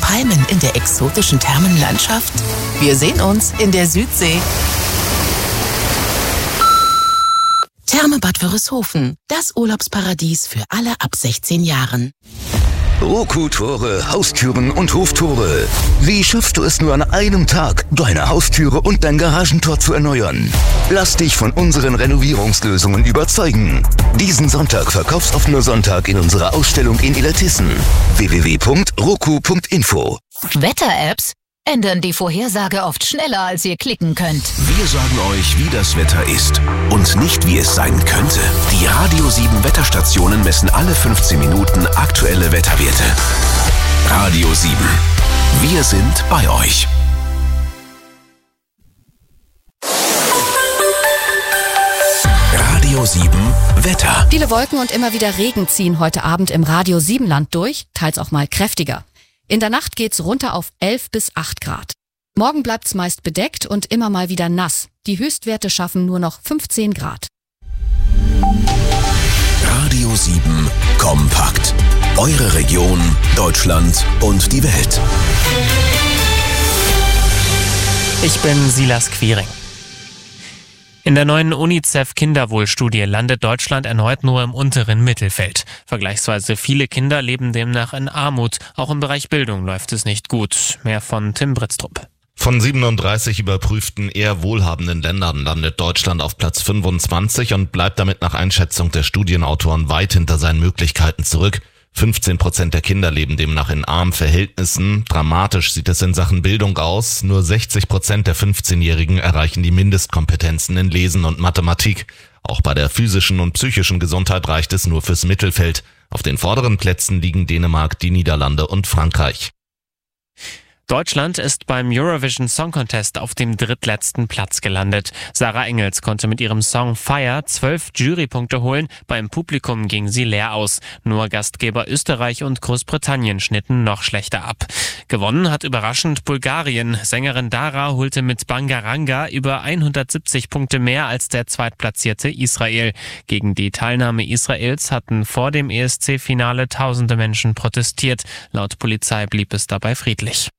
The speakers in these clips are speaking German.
Palmen in der exotischen Thermenlandschaft? Wir sehen uns in der Südsee. Therme Bad Wörishofen, das Urlaubsparadies für alle ab 16 Jahren. Roku-Tore, Haustüren und Hoftore. Wie schaffst du es nur an einem Tag, deine Haustüre und dein Garagentor zu erneuern? Lass dich von unseren Renovierungslösungen überzeugen. Diesen Sonntag verkaufsoffener Sonntag in unserer Ausstellung in Illertissen. www.roku.info. Wetter-Apps ändern die Vorhersage oft schneller, als ihr klicken könnt. Wir sagen euch, wie das Wetter ist und nicht, wie es sein könnte. Die Radio 7 Wetterstationen messen alle 15 Minuten aktuelle Wetterwerte. Radio 7. Wir sind bei euch. Radio 7 Wetter. Viele Wolken und immer wieder Regen ziehen heute Abend im Radio 7 Land durch, teils auch mal kräftiger. In der Nacht geht's runter auf 11 bis 8 Grad. Morgen bleibt's meist bedeckt und immer mal wieder nass. Die Höchstwerte schaffen nur noch 15 Grad. Radio 7 Kompakt. Eure Region, Deutschland und die Welt. Ich bin Silas Quiring. In der neuen UNICEF-Kinderwohlstudie landet Deutschland erneut nur im unteren Mittelfeld. Vergleichsweise viele Kinder leben demnach in Armut. Auch im Bereich Bildung läuft es nicht gut. Mehr von Tim Britztrup. Von 37 überprüften eher wohlhabenden Ländern landet Deutschland auf Platz 25 und bleibt damit nach Einschätzung der Studienautoren weit hinter seinen Möglichkeiten zurück. 15% der Kinder leben demnach in armen Verhältnissen. Dramatisch sieht es in Sachen Bildung aus. Nur 60% der 15-Jährigen erreichen die Mindestkompetenzen in Lesen und Mathematik. Auch bei der physischen und psychischen Gesundheit reicht es nur fürs Mittelfeld. Auf den vorderen Plätzen liegen Dänemark, die Niederlande und Frankreich. Deutschland ist beim Eurovision Song Contest auf dem drittletzten Platz gelandet. Sarah Engels konnte mit ihrem Song Fire 12 Jurypunkte holen. Beim Publikum ging sie leer aus. Nur Gastgeber Österreich und Großbritannien schnitten noch schlechter ab. Gewonnen hat überraschend Bulgarien. Sängerin Dara holte mit Bangaranga über 170 Punkte mehr als der zweitplatzierte Israel. Gegen die Teilnahme Israels hatten vor dem ESC-Finale tausende Menschen protestiert. Laut Polizei blieb es dabei friedlich.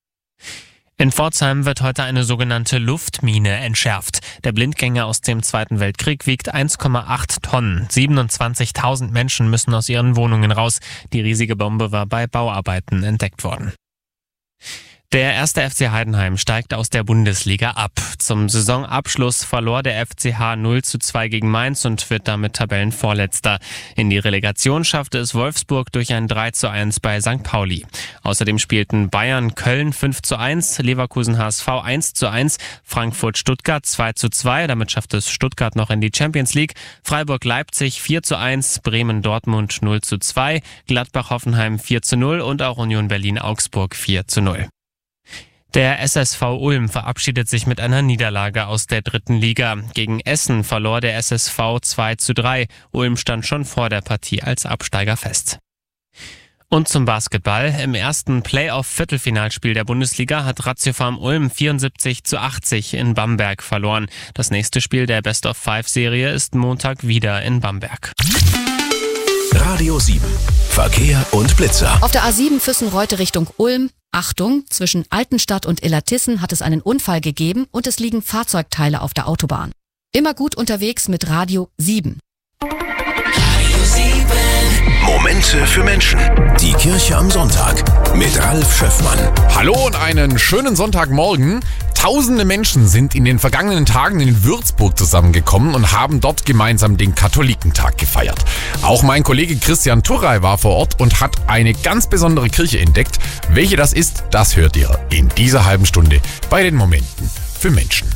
In Pforzheim wird heute eine sogenannte Luftmine entschärft. Der Blindgänger aus dem Zweiten Weltkrieg wiegt 1,8 Tonnen. 27.000 Menschen müssen aus ihren Wohnungen raus. Die riesige Bombe war bei Bauarbeiten entdeckt worden. Der 1. FC Heidenheim steigt aus der Bundesliga ab. Zum Saisonabschluss verlor der FCH 0:2 gegen Mainz und wird damit Tabellenvorletzter. In die Relegation schaffte es Wolfsburg durch ein 3:1 bei St. Pauli. Außerdem spielten Bayern Köln 5:1, Leverkusen HSV 1:1, Frankfurt Stuttgart 2:2, damit schafft es Stuttgart noch in die Champions League, Freiburg Leipzig 4:1, Bremen Dortmund 0:2, Gladbach Hoffenheim 4:0 und auch Union Berlin Augsburg 4:0. Der SSV Ulm verabschiedet sich mit einer Niederlage aus der 3. Liga. Gegen Essen verlor der SSV 2:3. Ulm stand schon vor der Partie als Absteiger fest. Und zum Basketball. Im ersten Playoff-Viertelfinalspiel der Bundesliga hat Ratiofarm Ulm 74:80 in Bamberg verloren. Das nächste Spiel der Best-of-5-Serie ist Montag wieder in Bamberg. Radio 7. Verkehr und Blitzer. Auf der A7 Füssen-Reute Richtung Ulm. Achtung, zwischen Altenstadt und Illertissen hat es einen Unfall gegeben und es liegen Fahrzeugteile auf der Autobahn. Immer gut unterwegs mit Radio 7. Radio 7. Momente für Menschen. Die Kirche am Sonntag mit Ralf Schöffmann. Hallo und einen schönen Sonntagmorgen. Tausende Menschen sind in den vergangenen Tagen in Würzburg zusammengekommen und haben dort gemeinsam den Katholikentag gefeiert. Auch mein Kollege Christian Turrey war vor Ort und hat eine ganz besondere Kirche entdeckt. Welche das ist, das hört ihr in dieser halben Stunde bei den Momenten für Menschen.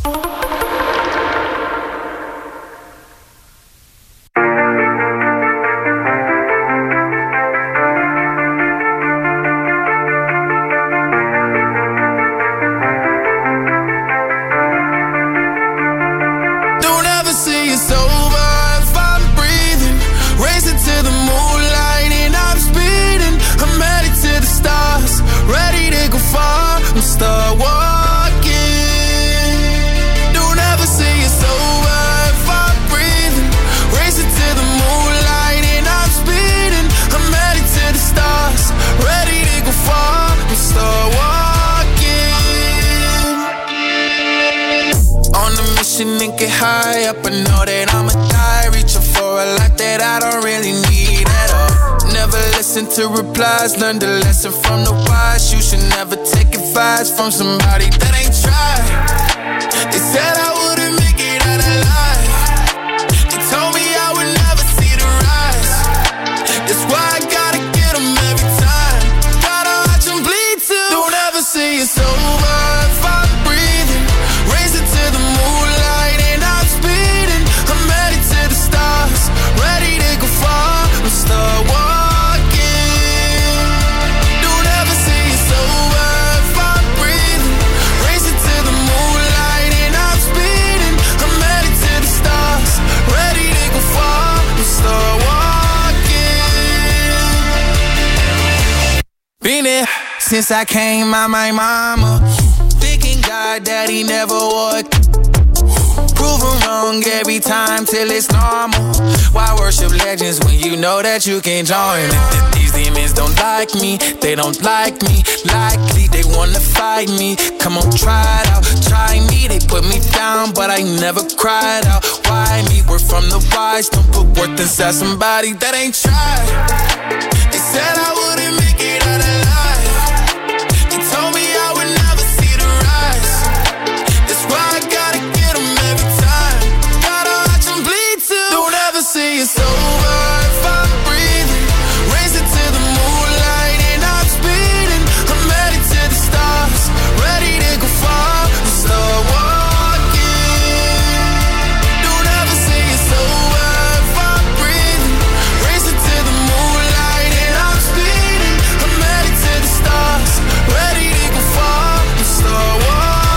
Ready to go far and start walking. up, I know that I'ma die. Reaching for a life that I don't really need at all. Never listen to replies, learn the lesson from the wise. You should never take advice from somebody that ain't tried. They said I wouldn't make it out alive. They told me I would never see the rise. That's why I gotta get them every time. Gotta watch them bleed too. Don't ever say it's over if I'm breathing. Racing to the moonlight and I'm speeding. I'm headed to the stars, ready to go far. I'm start walking. Don't ever say it's over if I'm breathing. Racing to the moonlight and I'm speeding. I'm headed to the stars, ready to go far. I'm start walking. Been there since I came out my mama. Thinking God that he never would. Proven wrong every time till it's normal. Why worship legends when you know that you can join? These demons don't like me, they don't like me. Likely they wanna fight me. Come on, try it out, try me. They put me down, but I never cried out. Why me? We're from the wise. Don't put worth inside somebody that ain't tried. They said I wouldn't make it out alive. They told me I would never see the rise. That's why I gotta get them every time. Gotta watch them bleed too. Don't ever say it's over if I'm breathing. Racing to the moonlight and I'm speeding. I'm headed to the stars, ready to go far. And start walking. Don't ever say it's over if I'm breathing. Racing to the moonlight and I'm speeding. I'm headed to the stars, ready to go far. And start walking.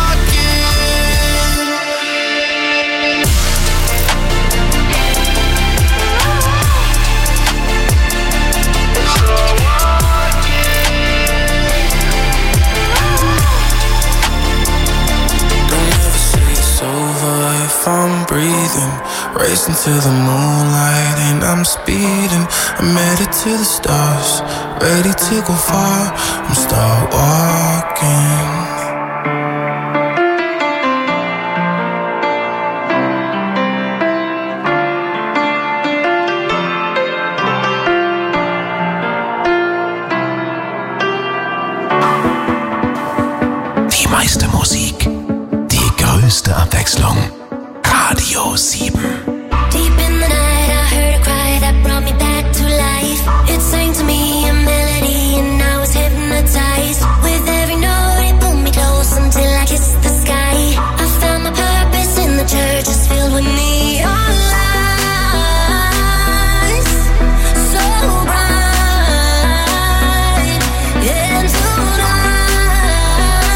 Don't ever say it's over if I'm breathing. Racing to the moonlight and I'm speeding. I'm headed to the stars, ready to go far. I'm start walking. Die meiste Musik, die größte Abwechslung. Radio 7. Deep in the night, I heard a cry that brought me back to life. It sang to me a melody, and I was hypnotized. With every note, it pulled me close until I kissed the sky. I found my purpose in the church, it's filled with neon lights, so bright. And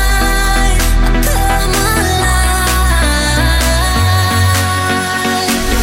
tonight, I come alive.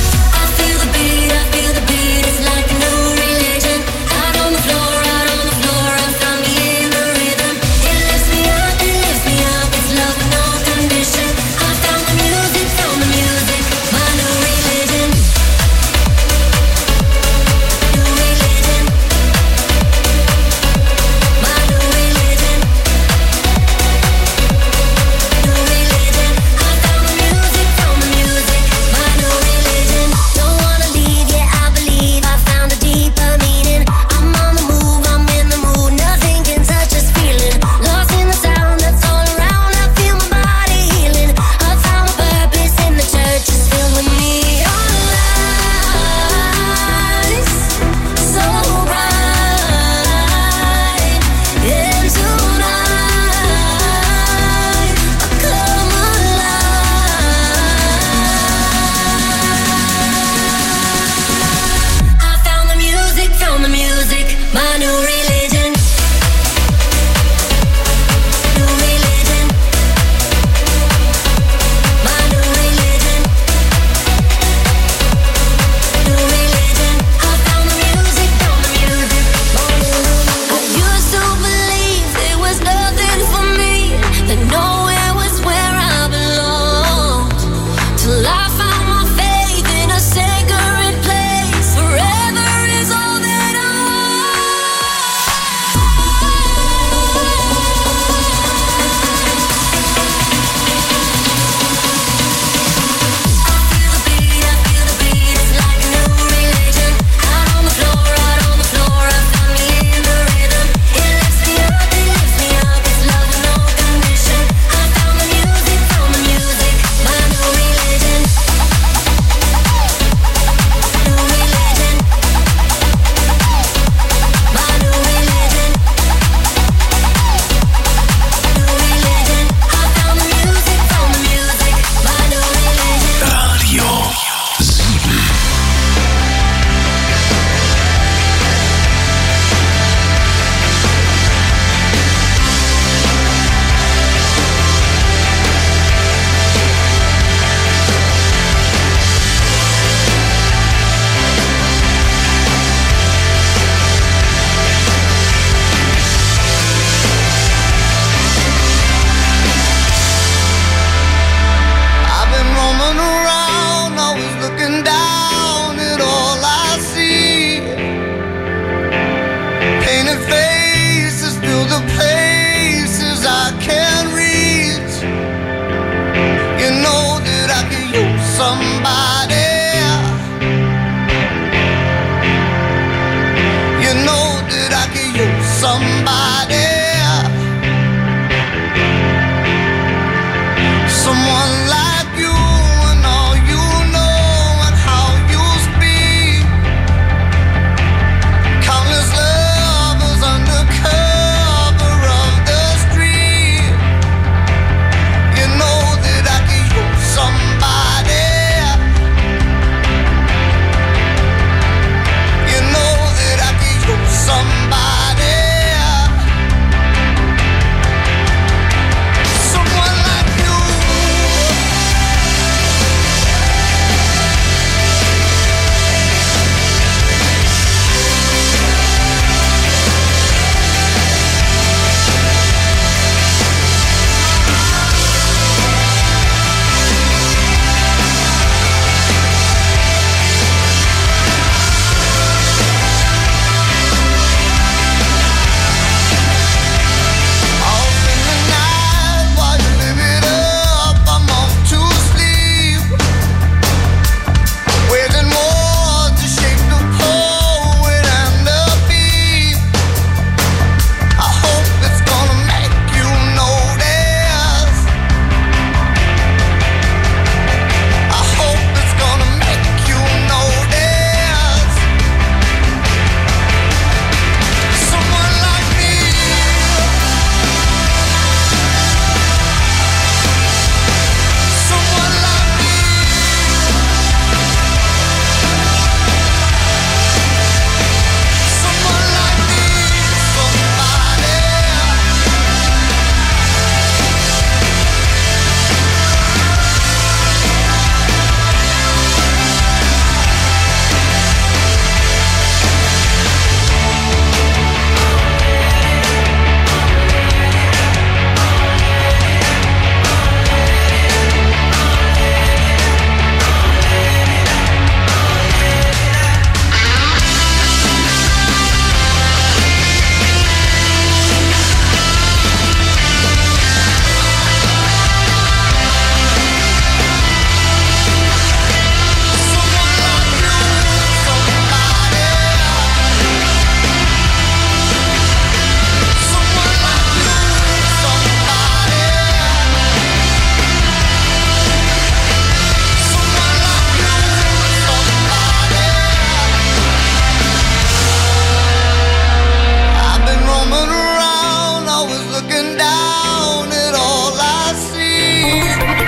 looking down at all I see.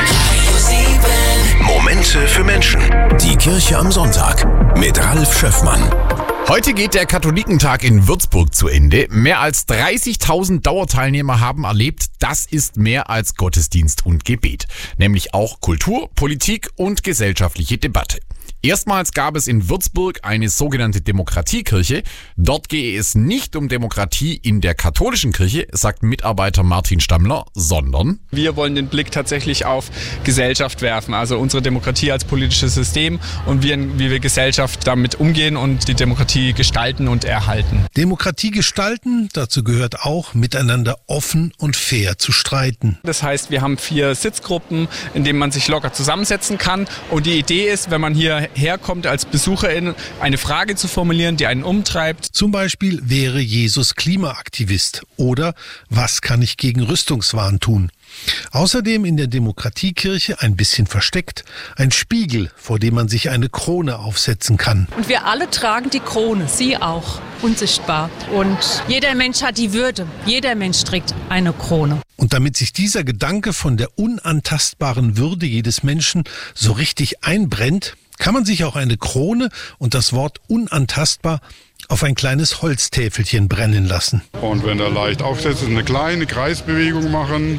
Momente für Menschen. Die Kirche am Sonntag mit Ralf Schöffmann. Heute geht der Katholikentag in Würzburg zu Ende. Mehr als 30.000 Dauerteilnehmer haben erlebt, das ist mehr als Gottesdienst und Gebet. Nämlich auch Kultur, Politik und gesellschaftliche Debatte. Erstmals gab es in Würzburg eine sogenannte Demokratiekirche. Dort gehe es nicht um Demokratie in der katholischen Kirche, sagt Mitarbeiter Martin Stammler, sondern wir wollen den Blick tatsächlich auf Gesellschaft werfen, also unsere Demokratie als politisches System und wie wir Gesellschaft damit umgehen und die Demokratie gestalten und erhalten. Demokratie gestalten, dazu gehört auch, miteinander offen und fair zu streiten. Das heißt, wir haben 4 Sitzgruppen, in denen man sich locker zusammensetzen kann. Und die Idee ist, wenn man hier herkommt als Besucherin, eine Frage zu formulieren, die einen umtreibt. Zum Beispiel, wäre Jesus Klimaaktivist? Oder was kann ich gegen Rüstungswahn tun? Außerdem in der Demokratiekirche, ein bisschen versteckt, ein Spiegel, vor dem man sich eine Krone aufsetzen kann. Und wir alle tragen die Krone, Sie auch, unsichtbar. Und jeder Mensch hat die Würde, jeder Mensch trägt eine Krone. Und damit sich dieser Gedanke von der unantastbaren Würde jedes Menschen so richtig einbrennt, kann man sich auch eine Krone und das Wort unantastbar auf ein kleines Holztäfelchen brennen lassen. Und wenn er leicht aufsetzt, eine kleine Kreisbewegung machen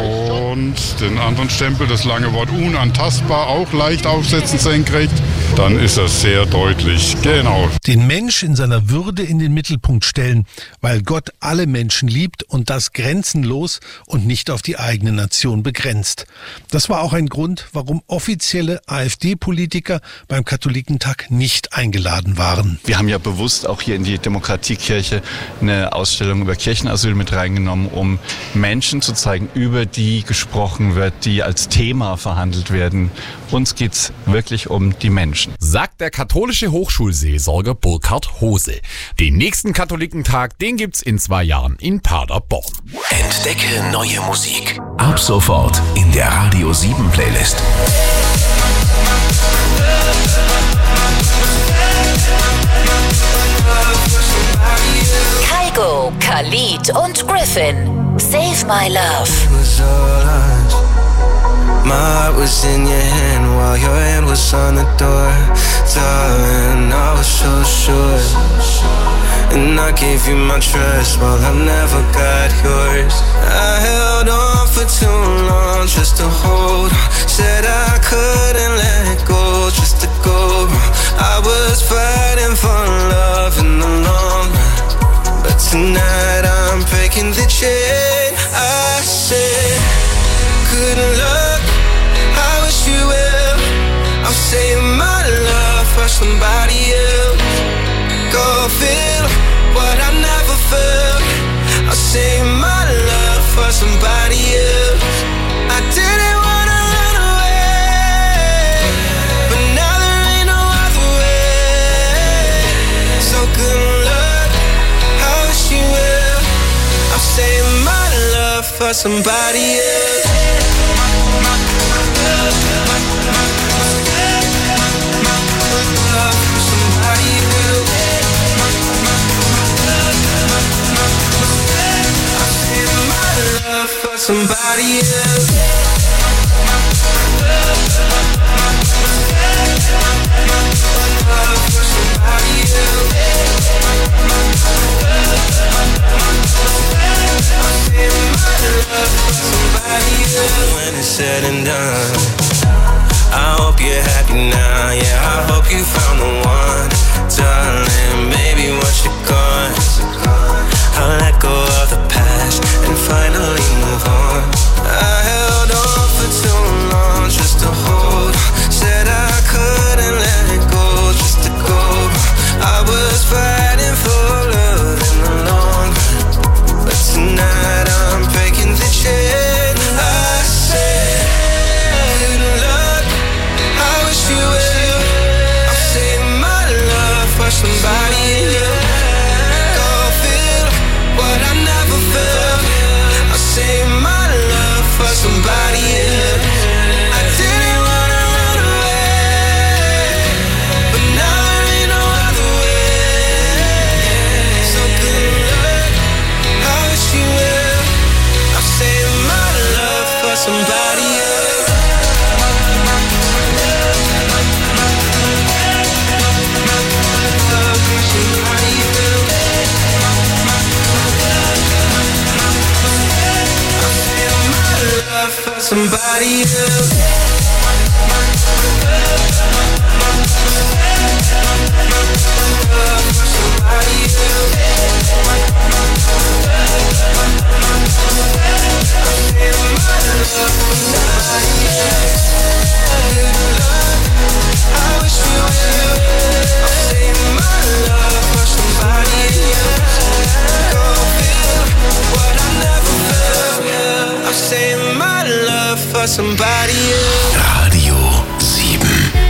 und den anderen Stempel, das lange Wort unantastbar, auch leicht aufsetzen senkrecht, dann ist das sehr deutlich. Genau. Den Mensch in seiner Würde in den Mittelpunkt stellen, weil Gott alle Menschen liebt und das grenzenlos und nicht auf die eigene Nation begrenzt. Das war auch ein Grund, warum offizielle AfD-Politiker beim Katholikentag nicht eingeladen waren. Wir haben ja bewusst auch hier in die Demokratiekirche eine Ausstellung über Kirchenasyl mit reingenommen, um Menschen zu zeigen, über die gesprochen wird, die als Thema verhandelt werden. Uns geht's wirklich um die Menschen. Sagt der katholische Hochschulseelsorger Burkhard Hose. Den nächsten Katholikentag, den gibt's in 2 Jahren in Paderborn. Entdecke neue Musik. Ab sofort in der Radio 7 Playlist. Kygo, Khalid und Griffin. Save My Love. My heart was in your hand while your hand was on the door. Darling, I was so sure. And I gave you my trust while I never got yours. I held on for too long just to hold on. Said I couldn't let go just to go. I was fighting for love in the long run. But tonight I'm breaking the chain. I said, good luck, I wish you well. I'm saying my love for somebody else. Go feel what I never felt. I'm saying my love for somebody else. I didn't wanna run away, but now there ain't no other way. So good luck, I wish you well. I'm saying my love for somebody else. Somebody else. When it's said and done, I hope you're happy now. Yeah, I hope you found the one, darling. Maybe once you're gone, I'll let go of the past and finally move on. I held on for too long just to hold on. Said I couldn't let it go just to go. I was fighting for love in the long run, but tonight I'm breaking the chain. I said, somebody else. Somebody else. Radio 7.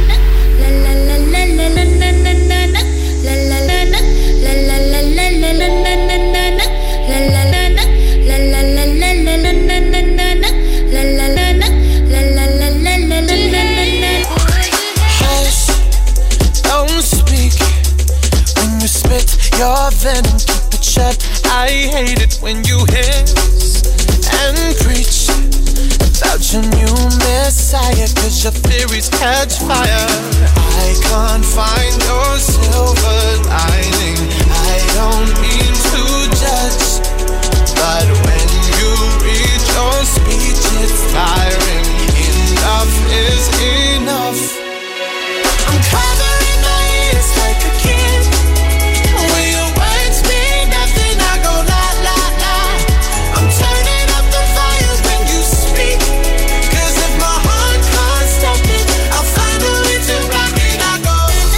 Hush, don't speak when you spit your venom, keep it shut. I hate it when you hiss and preach about your new messiah, cause your theories catch fire. I can't find your silver lining. I don't mean to judge, but when you read your speech it's tiring. Enough is enough. I'm covering my ears like a kid. When your words mean nothing, I go la la la. I'm turning up the volume when you speak, cause if my heart can't stop it, I'll find a way to rock it. I go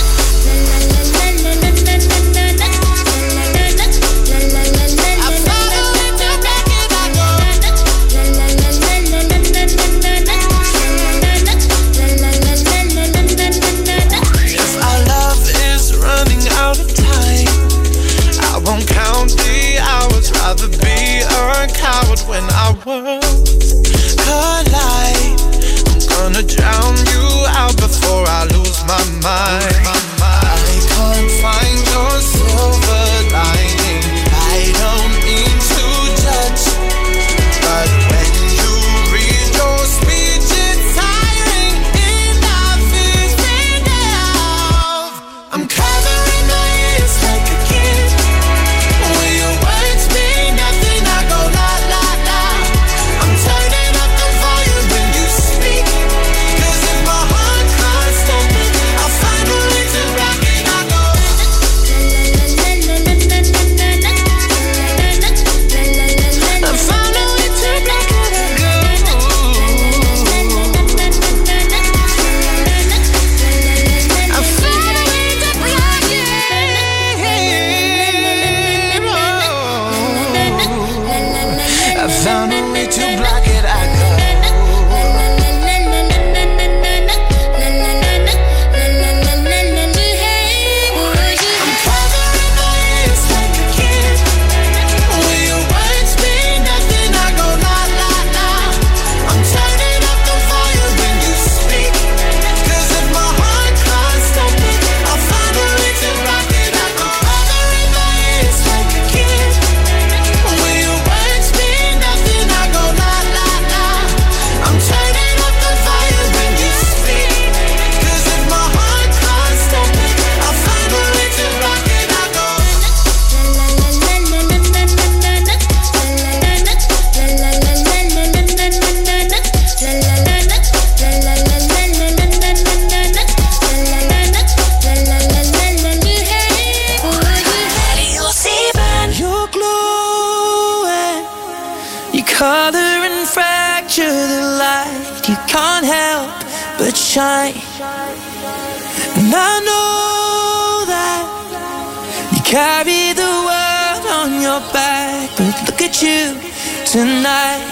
if our love is running out of time, I won't count the hours. Rather be a coward when our worlds collide. I'm gonna drown you out before I lose my mind. I can't find your silver lining. I don't mean to judge, but when you read your speech it's tiring. Enough is enough. I'm covering my ears like a kid. When your words mean nothing, I go la la la. I'm turning up the volume when you speak, cause if my heart can't stop it, I'll find a way to rock it. I go I found a way to rock it. I found a way to rock it. I found a way to block it. I go. I'm covering my ears like a kid. When your words mean nothing, I go la la la. I'm turning up the volume when you speak, cause if my heart can't stop it, I'll find a way to rock it. I go covering my ears like a kid. When your words mean nothing, I go la la la. I'm turning up the volume when you speak, cause if my heart can't stop it, I'll find a way to rock it. I go You're glowing, you color and fracture the light. You can't help but shine, and I know that you carry the world on your back. But look at you tonight.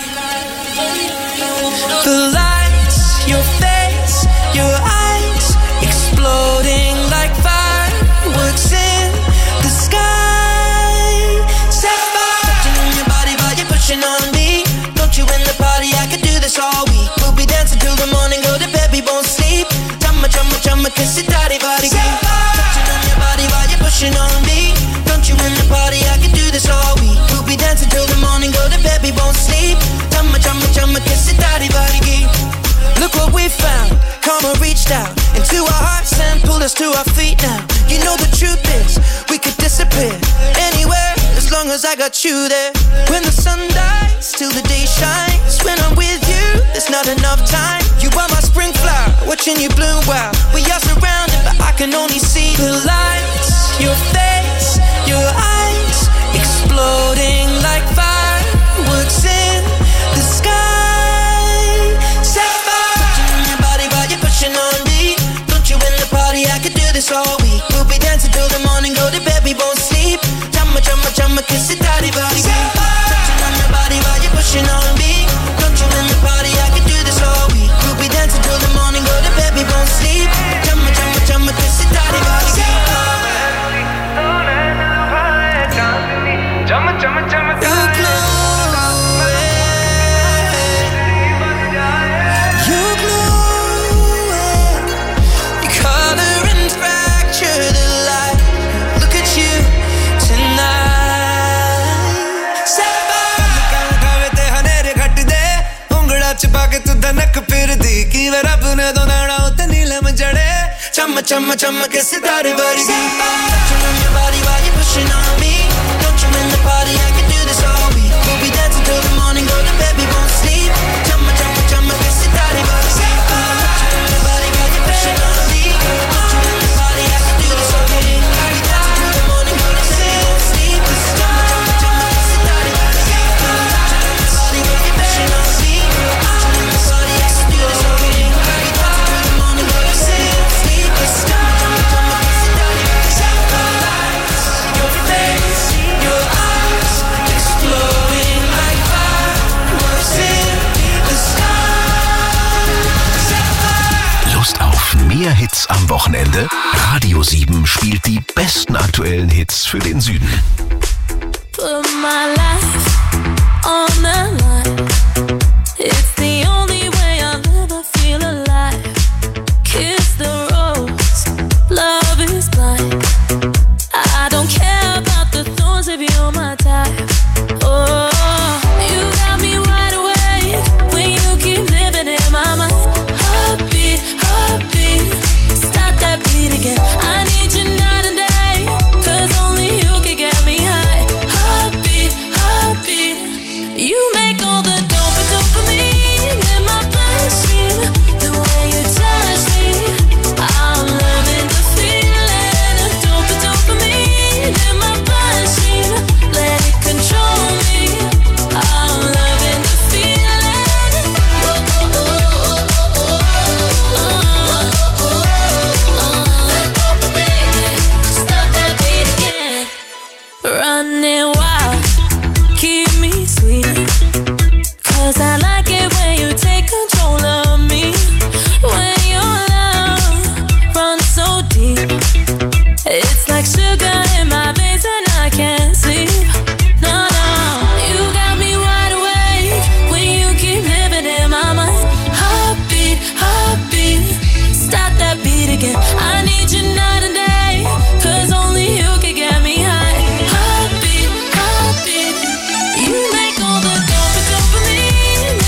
The lights, your face, your eyes, exploding like fireworks in the sky. Sapphire, touching on your body while you're pushing on me. Don't you in the party? I could do this all week. We'll be dancing till the morning, go to bed, we won't sleep. Chumma, chumma, chumma, kiss it, daddy, body, touching on your body while you're pushing on me. Don't you in the party? I could do this all week. We'll be dancing till the morning, go to bed, we won't sleep. Chumma, chumma, chumma, kiss it, daddy, body. Look what we found. Karma reached out into our hearts and pulled us to our feet now. You know the truth is, we could disappear anywhere as long as I got you there. When the sun dies till the day shines, when I'm with you, there's not got enough time. You are my spring flower, watching you bloom wild. We are surrounded, but I can only see the lights. Your face, your eyes, exploding like fireworks in the sky. Sapphire, touching on your body while you're pushing on me. Don't you in the party? I could do this all week. We'll be dancing till the morning, go to bed, we won't sleep. Chumma, chumma, chumma, kiss it, daddy, body. Touching on your body while you're pushing on me. Don't you in the party? I could do this all week. We'll be dancing till the morning, go to bed, we won't sleep. Chumma, chumma, chumma, kiss it, daddy, body. Chumma, chumma, chumma, kiss it, daddy, body. Touching on your body while you're pushing on me. Don't you in the party? I can do this all week. We'll be dancing till the morning, go to bed, we won't sleep. Chumma, chumma, chumma, kiss it, daddy, body. Touching on your body while you're pushing on me. Don't you in the party? I can do this all week. We'll be dancing till the morning, go to bed, we won't sleep. Chumma, chumma, chumma, kiss it, daddy, body. Touching on your body while you're pushing on me. Don't you in the party? I can do this all week. We'll be dancing till the morning, go to bed, we won't sleep. Lust auf mehr Hits am Wochenende? Radio 7 spielt die besten aktuellen Hits für den Süden. Put my life on the line. It's the only way I'll ever feel alive. Kiss the rose, love is blind. I don't care about the thorns if you're my type. Oh, you got me wide awake when you keep living in my mind. Heartbeat, heartbeat, stop that beat again. I need you night and day, 'cause only you can get me high. Heartbeat, heartbeat, you make all the dopamine in my bloodstream. The way you touch me, I'm loving the feeling of dopamine in my bloodstream. Let it control me, I'm loving the feeling. Stop that beat again. Running wild, keep me sweet, 'cause I like it when you take control of me. When your love runs so deep, it's like sugar in my veins and I can't sleep. No, no, you got me wide awake when you keep living in my mind. Heartbeat, heartbeat, stop that beat again. I need you night and day, 'cause only you can get me high. Heartbeat, heartbeat, you make all the dopamine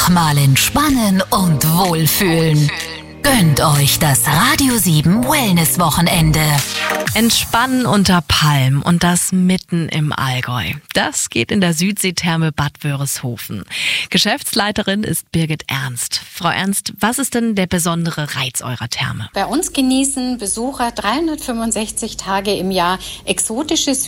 mal entspannen und wohlfühlen. Gönnt euch das Radio 7 Wellness-Wochenende. Entspannen unter Palmen und das mitten im Allgäu. Das geht in der Südseetherme Bad Wörishofen. Geschäftsleiterin ist Birgit Ernst. Frau Ernst, was ist denn der besondere Reiz eurer Therme? Bei uns genießen Besucher 365 Tage im Jahr exotische